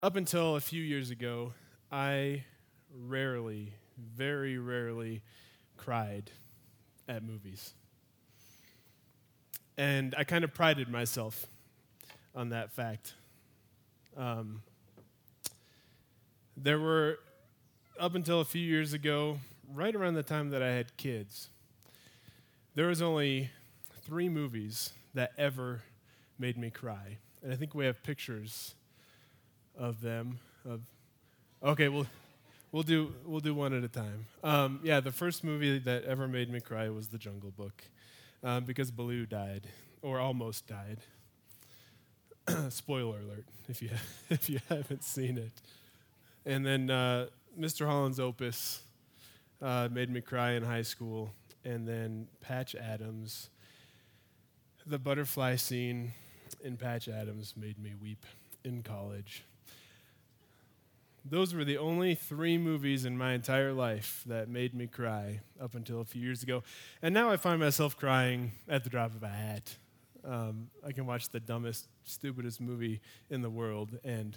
Up until a few years ago, I rarely, very rarely, cried at movies. And I kind of prided myself on that fact. Um, there were, up until a few years ago, right around the time that I had kids, there was only 3 movies that ever made me cry. And I think we have pictures of them. Okay, we'll do one at a time. The first movie that ever made me cry was The Jungle Book, because Baloo died, or almost died. Spoiler alert if you if you haven't seen it. And then Mr. Holland's Opus made me cry in high school, and then Patch Adams. The butterfly scene in Patch Adams made me weep in college. Those were the only 3 movies in my entire life that made me cry up until a few years ago. And now I find myself crying at the drop of a hat. I can watch the dumbest, stupidest movie in the world, and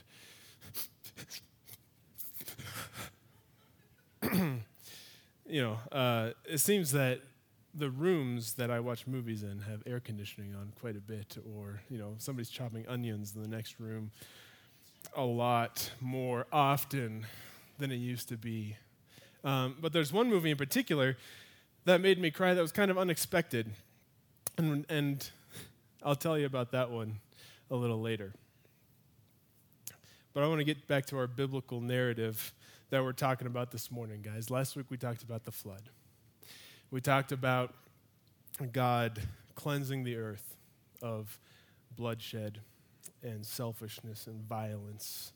it seems that the rooms that I watch movies in have air conditioning on quite a bit, or somebody's chopping onions in the next room a lot more often than it used to be. But there's one movie in particular that made me cry that was kind of unexpected, and I'll tell you about that one a little later. But I want to get back to our biblical narrative that we're talking about this morning, guys. Last week we talked about the flood. We talked about God cleansing the earth of bloodshed and selfishness and violence.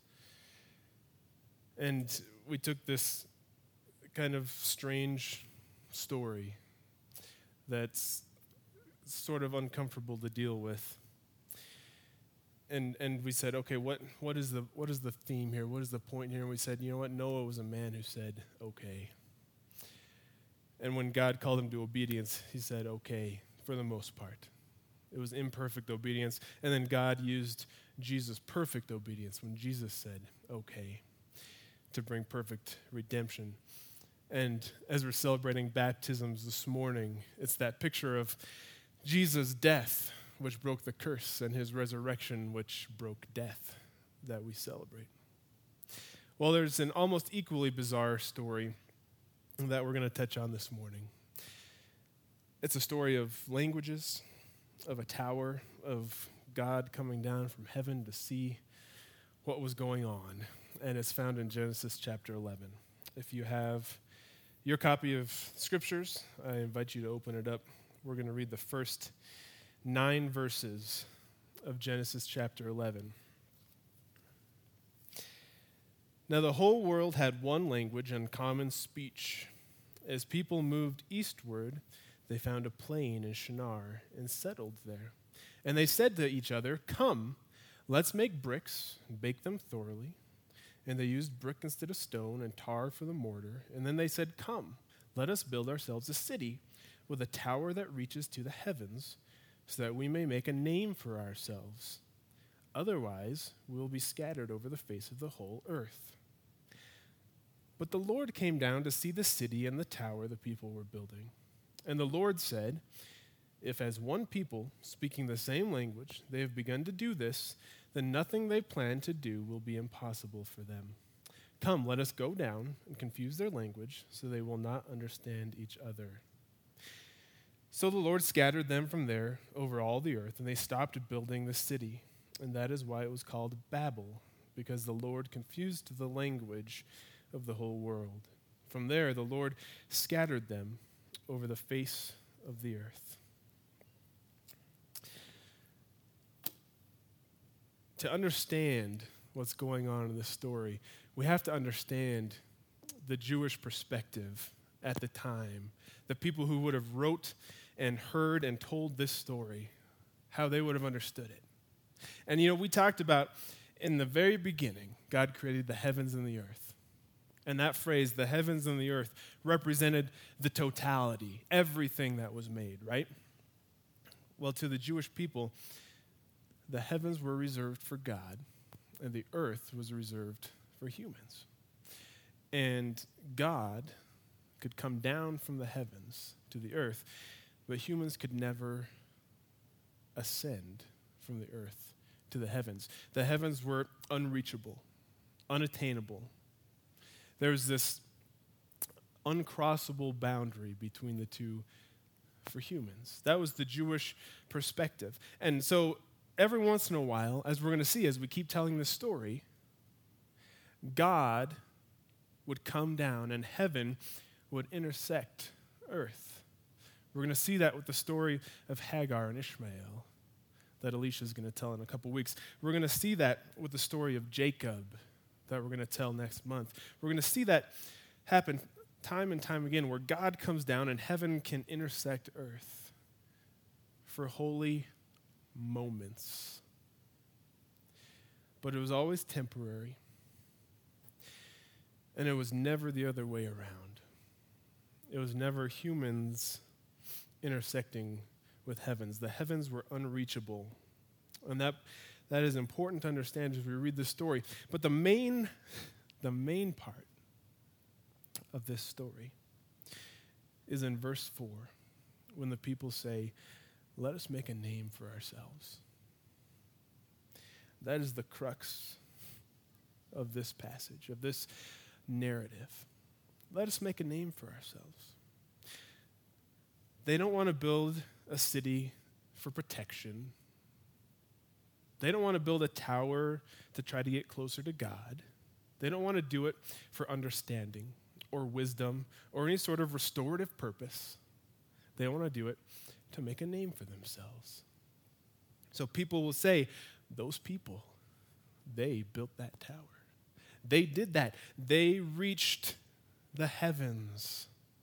And we took this kind of strange story that's sort of uncomfortable to deal with. And we said, okay, what is the theme here? What is the point here? And we said, you know what? Noah was a man who said, okay. And when God called him to obedience, he said, okay, for the most part. It was imperfect obedience. And then God used Jesus' perfect obedience when Jesus said, okay, to bring perfect redemption. And as we're celebrating baptisms this morning, it's that picture of Jesus' death, which broke the curse, and his resurrection, which broke death, that we celebrate. Well, there's an almost equally bizarre story that we're going to touch on this morning. It's a story of languages, of a tower, of God coming down from heaven to see what was going on. And it's found in Genesis chapter 11. If you have your copy of Scriptures, I invite you to open it up. We're going to read the first 9 verses of Genesis chapter 11. Now the whole world had one language and common speech. As people moved eastward, they found a plain in Shinar and settled there. And they said to each other, "Come, let's make bricks and bake them thoroughly." And they used brick instead of stone and tar for the mortar. And then they said, "Come, let us build ourselves a city with a tower that reaches to the heavens, so that we may make a name for ourselves. Otherwise, we will be scattered over the face of the whole earth." But the Lord came down to see the city and the tower the people were building. And the Lord said, "If as one people, speaking the same language, they have begun to do this, then nothing they plan to do will be impossible for them. Come, let us go down and confuse their language, so they will not understand each other." So the Lord scattered them from there over all the earth, and they stopped building the city. And that is why it was called Babel, because the Lord confused the language of the whole world. From there, the Lord scattered them over the face of the earth. To understand what's going on in this story, we have to understand the Jewish perspective at the time, the people who would have wrote and heard and told this story, how they would have understood it. And we talked about in the very beginning, God created the heavens and the earth. And that phrase, the heavens and the earth, represented the totality, everything that was made, right? Well, to the Jewish people, the heavens were reserved for God, and the earth was reserved for humans. And God could come down from the heavens to the earth, but humans could never ascend from the earth to the heavens. The heavens were unreachable, unattainable. There was this uncrossable boundary between the two for humans. That was the Jewish perspective. And so every once in a while, as we're going to see as we keep telling this story, God would come down and heaven would intersect earth. We're going to see that with the story of Hagar and Ishmael that Alicia is going to tell in a couple weeks. We're going to see that with the story of Jacob that we're going to tell next month. We're going to see that happen time and time again where God comes down and heaven can intersect earth for holy moments. But it was always temporary, and it was never the other way around. It was never humans intersecting with heavens. The heavens were unreachable. And that is important to understand as we read this story. But the main part of this story is in verse 4, when the people say, "Let us make a name for ourselves." That is the crux of this passage, of this narrative. Let us make a name for ourselves. They don't want to build a city for protection. They don't want to build a tower to try to get closer to God. They don't want to do it for understanding or wisdom or any sort of restorative purpose. They want to do it to make a name for themselves. So people will say, those people, they built that tower. They did that. They reached the heavens.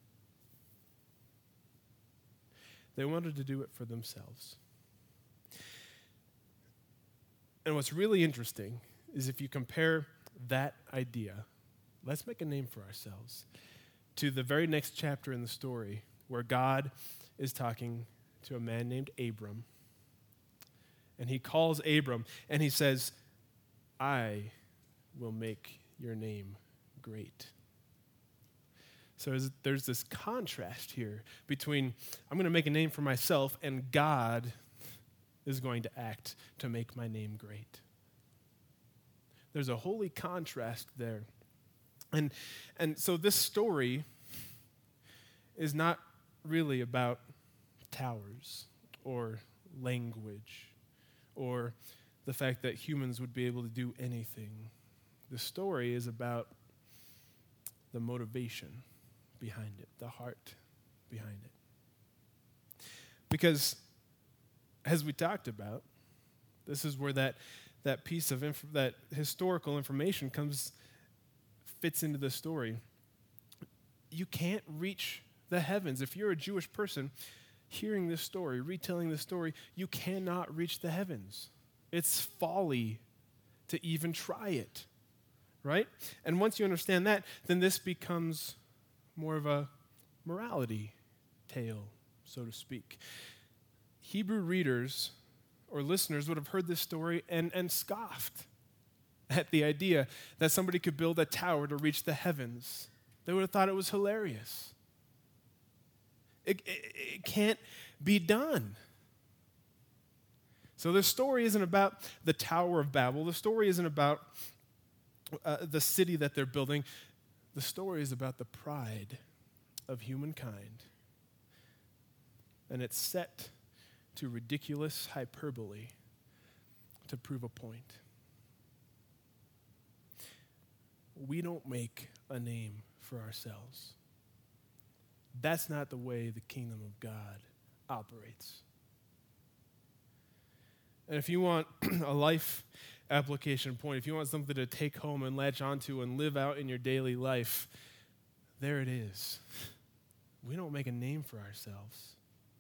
They wanted to do it for themselves. And what's really interesting is if you compare that idea, let's make a name for ourselves, to the very next chapter in the story where God is talking to a man named Abram. And he calls Abram and he says, "I will make your name great." So there's this contrast here between I'm going to make a name for myself and God is going to act to make my name great. There's a holy contrast there. And so this story is not really about towers or language or the fact that humans would be able to do anything. The story is about the motivation behind it, the heart behind it. Because, as we talked about, this is where that piece of that historical information fits into the story. You can't reach the heavens. If you're a Jewish person hearing this story, retelling this story, you cannot reach the heavens. It's folly to even try it, right? And once you understand that, then this becomes more of a morality tale, so to speak. Hebrew readers or listeners would have heard this story and scoffed at the idea that somebody could build a tower to reach the heavens. They would have thought it was hilarious. It can't be done. So this story isn't about the Tower of Babel. The story isn't about the city that they're building. The story is about the pride of humankind. And it's set to ridiculous hyperbole to prove a point. We don't make a name for ourselves. That's not the way the kingdom of God operates. And if you want a life application point, if you want something to take home and latch onto and live out in your daily life, there it is. We don't make a name for ourselves.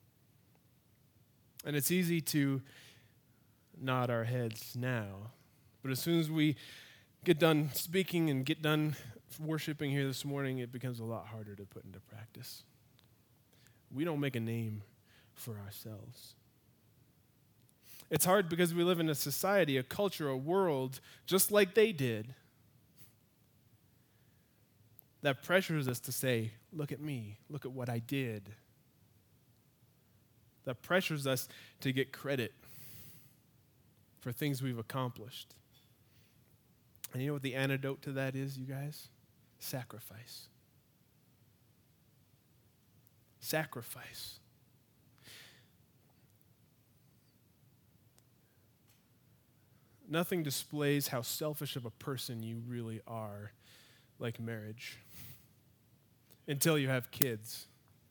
And it's easy to nod our heads now, but as soon as we get done speaking and get done worshiping here this morning, it becomes a lot harder to put into practice. We don't make a name for ourselves. It's hard because we live in a society, a culture, a world, just like they did, that pressures us to say, look at me, look at what I did. That pressures us to get credit for things we've accomplished. And you know what the antidote to that is, you guys? Sacrifice. Sacrifice. Nothing displays how selfish of a person you really are like marriage until you have kids.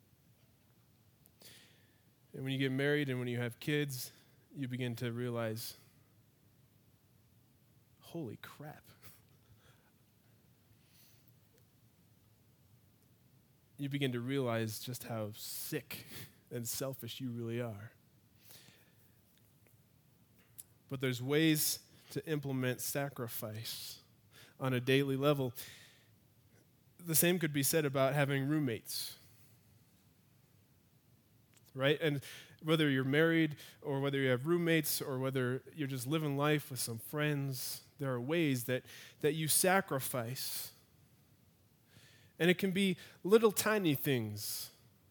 And when you get married and when you have kids, you begin to realize, holy crap. You begin to realize just how sick and selfish you really are. But there's ways to implement sacrifice on a daily level. The same could be said about having roommates, right? And whether you're married or whether you have roommates or whether you're just living life with some friends, there are ways that you sacrifice. And it can be little tiny things.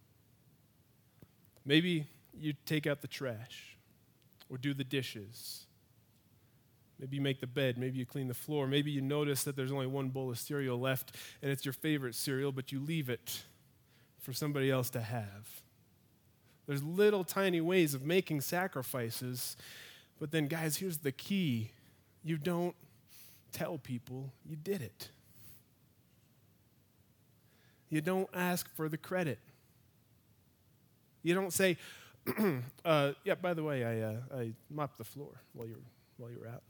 Maybe you take out the trash or do the dishes. Maybe you make the bed. Maybe you clean the floor. Maybe you notice that there's only one bowl of cereal left and it's your favorite cereal, but you leave it for somebody else to have. There's little tiny ways of making sacrifices, but then, guys, here's the key. You don't tell people you did it. You don't ask for the credit. You don't say, yeah, by the way, I mopped the floor while you were out.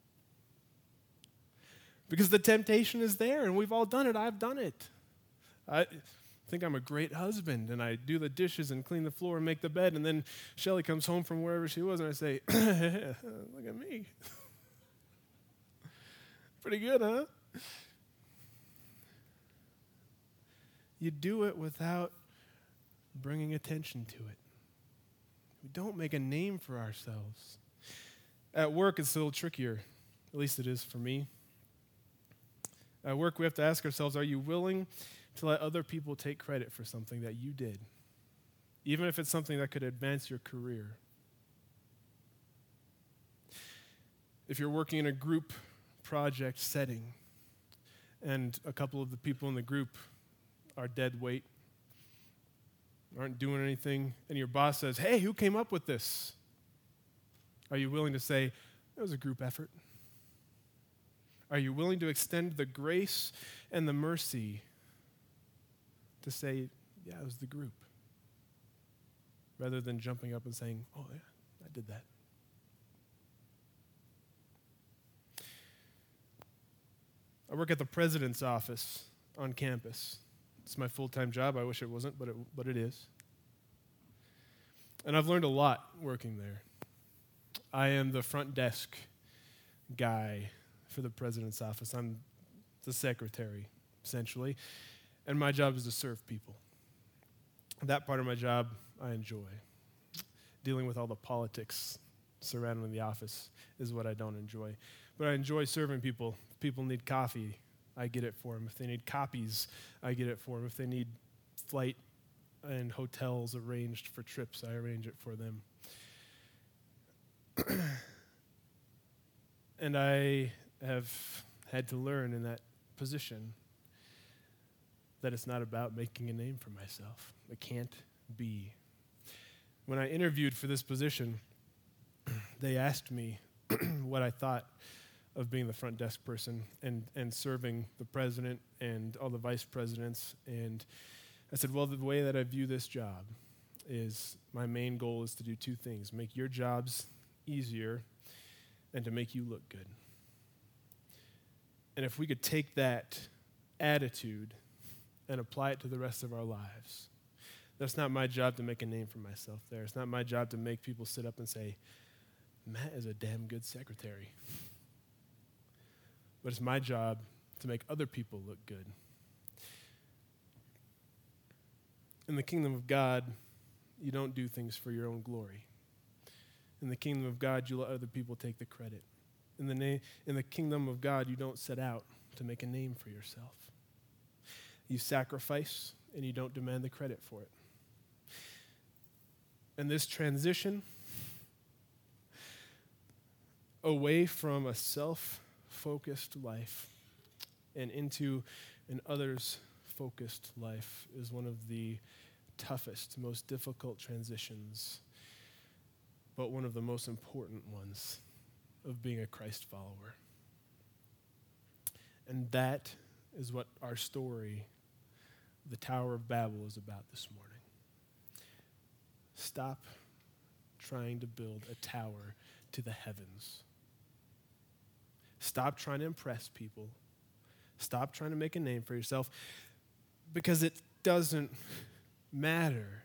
Because the temptation is there, and we've all done it. I've done it. I think I'm a great husband, and I do the dishes and clean the floor and make the bed, and then Shelly comes home from wherever she was, and I say, look at me. Pretty good, huh? You do it without bringing attention to it. We don't make a name for ourselves. At work, it's a little trickier. At least it is for me. At work, we have to ask ourselves, are you willing to let other people take credit for something that you did, even if it's something that could advance your career? If you're working in a group project setting and a couple of the people in the group are dead weight, aren't doing anything, and your boss says, hey, who came up with this? Are you willing to say, it was a group effort? Are you willing to extend the grace and the mercy to say, yeah, it was the group, rather than jumping up and saying, oh, yeah, I did that? I work at the president's office on campus. It's my full-time job. I wish it wasn't, but it is. And I've learned a lot working there. I am the front desk guy for the president's office. I'm the secretary, essentially. And my job is to serve people. That part of my job I enjoy. Dealing with all the politics surrounding the office is what I don't enjoy. But I enjoy serving people. If people need coffee, I get it for them. If they need copies, I get it for them. If they need flight and hotels arranged for trips, I arrange it for them. And I have had to learn in that position that it's not about making a name for myself. It can't be. When I interviewed for this position, they asked me what I thought of being the front desk person and serving the president and all the vice presidents. And I said, well, the way that I view this job is my main goal is to do two things: make your jobs easier and to make you look good. And if we could take that attitude and apply it to the rest of our lives, that's not my job to make a name for myself there. It's not my job to make people sit up and say, Matt is a damn good secretary. But it's my job to make other people look good. In the kingdom of God, you don't do things for your own glory. In the kingdom of God, you let other people take the credit. In the kingdom of God, you don't set out to make a name for yourself. You sacrifice, and you don't demand the credit for it. And this transition away from a self-focused life and into an others-focused life is one of the toughest, most difficult transitions, but one of the most important ones of being a Christ follower. And that is what our story, the Tower of Babel, is about this morning. Stop trying to build a tower to the heavens. Stop trying to impress people. Stop trying to make a name for yourself, because it doesn't matter.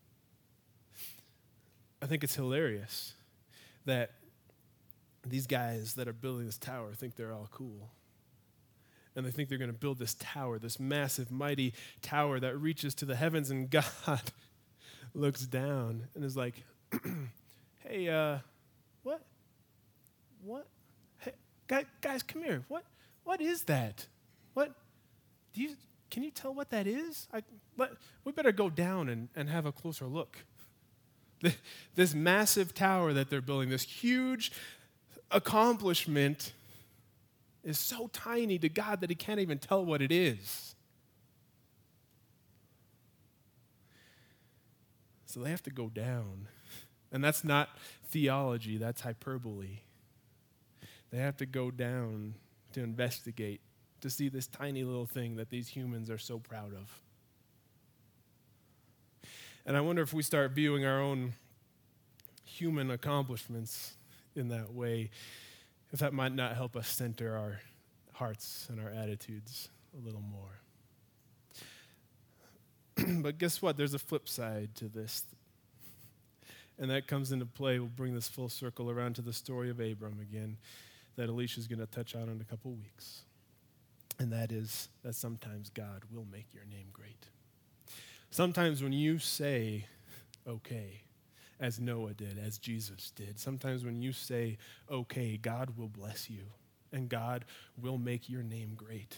I think it's hilarious that these guys that are building this tower think they're all cool. And they think they're going to build this tower, this massive, mighty tower that reaches to the heavens, and God looks down and is like, hey, what? Hey, guys, come here. What is that? Can you tell what that is? We better go down and have a closer look. This massive tower that they're building, this huge accomplishment, is so tiny to God that he can't even tell what it is. So they have to go down. And that's not theology, that's hyperbole. They have to go down to investigate, to see this tiny little thing that these humans are so proud of. And I wonder if we start viewing our own human accomplishments in that way, if that might not help us center our hearts and our attitudes a little more. But guess what? There's a flip side to this. And that comes into play. We'll bring this full circle around to the story of Abram again, that Alicia's going to touch on in a couple weeks. And that is that sometimes God will make your name great. Sometimes when you say, okay, as Noah did, as Jesus did, sometimes when you say, okay, God will bless you, and God will make your name great.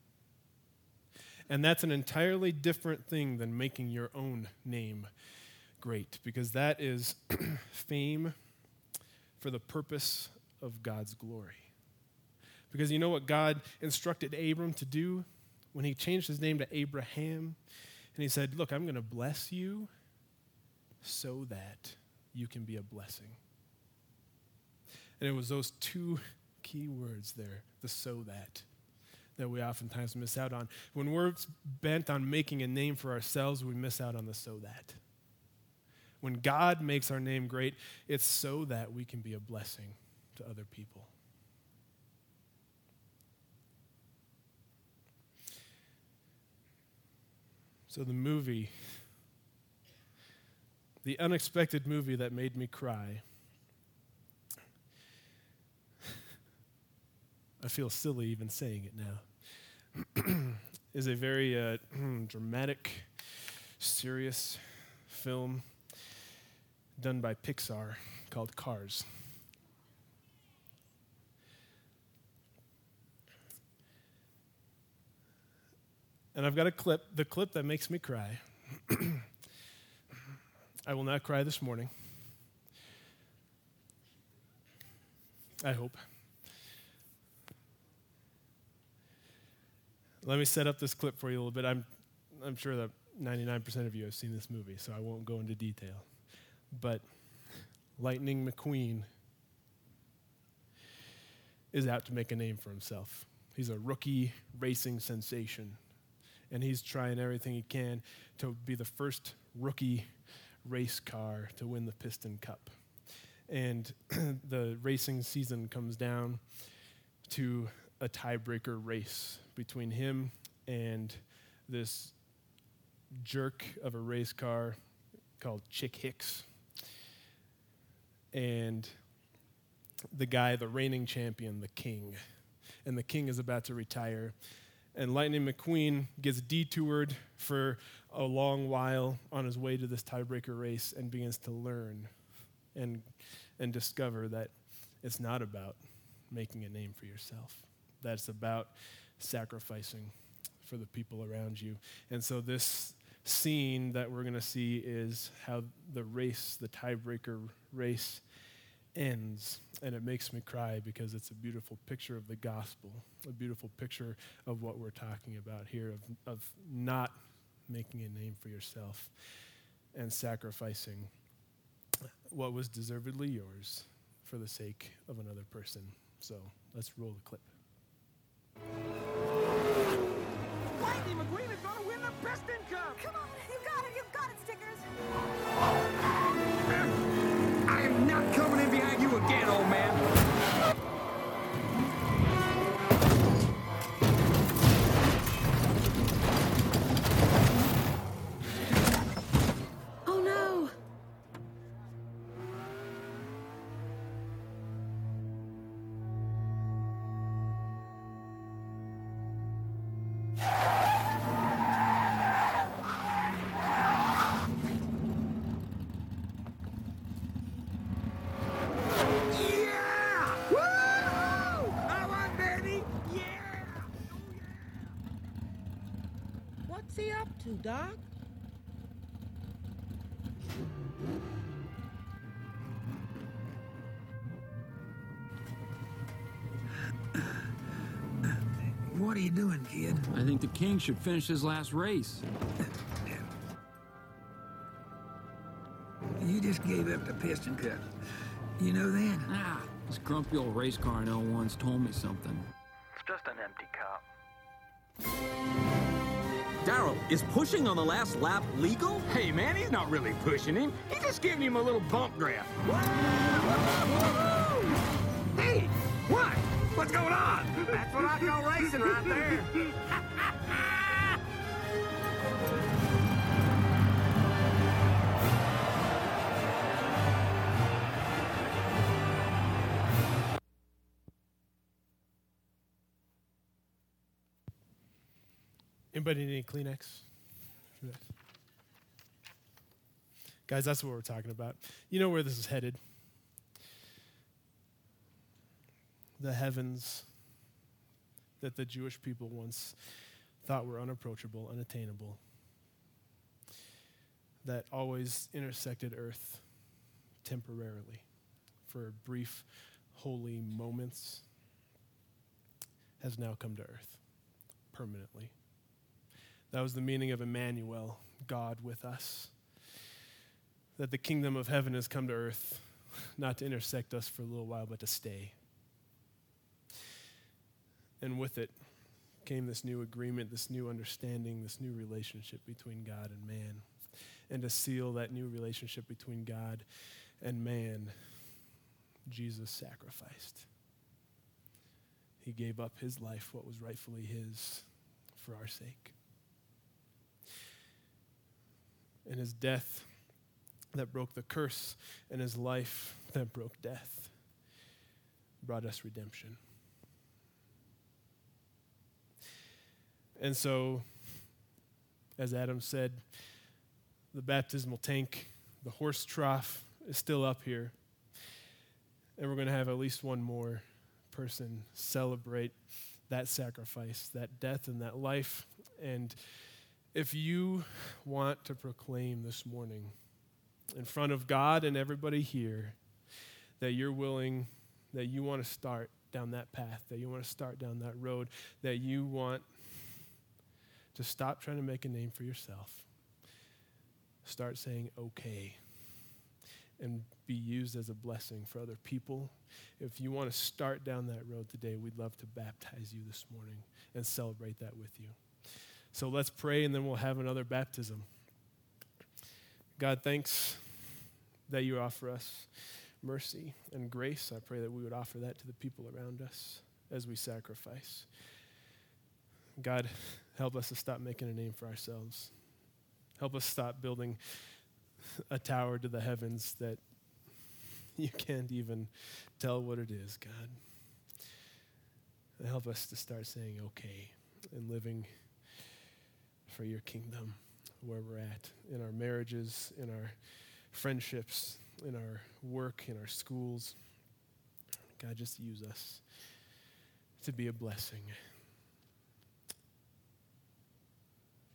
And that's an entirely different thing than making your own name great, because that is fame for the purpose of God's glory. Because you know what God instructed Abram to do when he changed his name to Abraham? And he said, look, I'm going to bless you so that you can be a blessing. And it was those two key words there, the so that we oftentimes miss out on. When we're bent on making a name for ourselves, we miss out on the so that. When God makes our name great, it's so that we can be a blessing to other people. So the movie, the unexpected movie that made me cry, I feel silly even saying it now, is a very dramatic, serious film done by Pixar called Cars. And I've got a clip, the clip that makes me cry. I will not cry this morning. I hope. Let me set up this clip for you a little bit. I'm sure that 99% of you have seen this movie, so I won't go into detail. But Lightning McQueen is out to make a name for himself. He's a rookie racing sensation. And he's trying everything he can to be the first rookie race car to win the Piston Cup. And the racing season comes down to a tiebreaker race between him and this jerk of a race car called Chick Hicks. And the guy, the reigning champion, the king. And the king is about to retire. And Lightning McQueen gets detoured for a long while on his way to this tiebreaker race and begins to learn and and discover that it's not about making a name for yourself. That's about sacrificing for the people around you. And so this scene that we're going to see is how the race, the tiebreaker race, ends. And it makes me cry because it's a beautiful picture of the gospel, a beautiful picture of what we're talking about here, of not making a name for yourself and sacrificing what was deservedly yours for the sake of another person. So let's roll the clip. Lightning McQueen is going to win the Piston Cup! Come on, you got it, Stickers! I am not coming in behind you again, old man! Oh no! Yeah! Woo! I won, baby! Yeah! Oh, yeah! What's he up to, Doc? What are you doing, kid? I think the king should finish his last race. You just gave up the Piston Cup. You know that? Ah, this grumpy old race car I know once told me something. It's just an empty cup. Darryl, is pushing on the last lap legal? Hey, man, he's not really pushing him. He's just giving him a little bump draft. Hey, what? What's going on? That's what I call racing right there. Anybody need any Kleenex? Guys, that's what we're talking about. You know where this is headed. The heavens that the Jewish people once thought were unapproachable, unattainable, that always intersected earth temporarily for brief, holy moments, has now come to earth permanently. That was the meaning of Emmanuel, God with us. That the kingdom of heaven has come to earth, not to intersect us for a little while, but to stay. And with it came this new agreement, this new understanding, this new relationship between God and man. And to seal that new relationship between God and man, Jesus sacrificed. He gave up his life, what was rightfully his, for our sake. And his death that broke the curse, and his life that broke death, brought us redemption. And so, as Adam said, the baptismal tank, the horse trough is still up here. And we're going to have at least one more person celebrate that sacrifice, that death and that life. And if you want to proclaim this morning in front of God and everybody here that you're willing, that you want to start down that path, that you want to start down that road, that you want to stop trying to make a name for yourself, start saying okay, and be used as a blessing for other people. If you want to start down that road today, we'd love to baptize you this morning and celebrate that with you. So let's pray, and then we'll have another baptism. God, thanks that you offer us mercy and grace. I pray that we would offer that to the people around us as we sacrifice. God, help us to stop making a name for ourselves. Help us stop building a tower to the heavens that you can't even tell what it is, God. And help us to start saying okay and living for your kingdom where we're at, in our marriages, in our friendships, in our work, in our schools. God, just use us to be a blessing.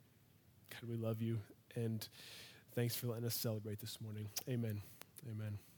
God, we love you, and thanks for letting us celebrate this morning. Amen. Amen.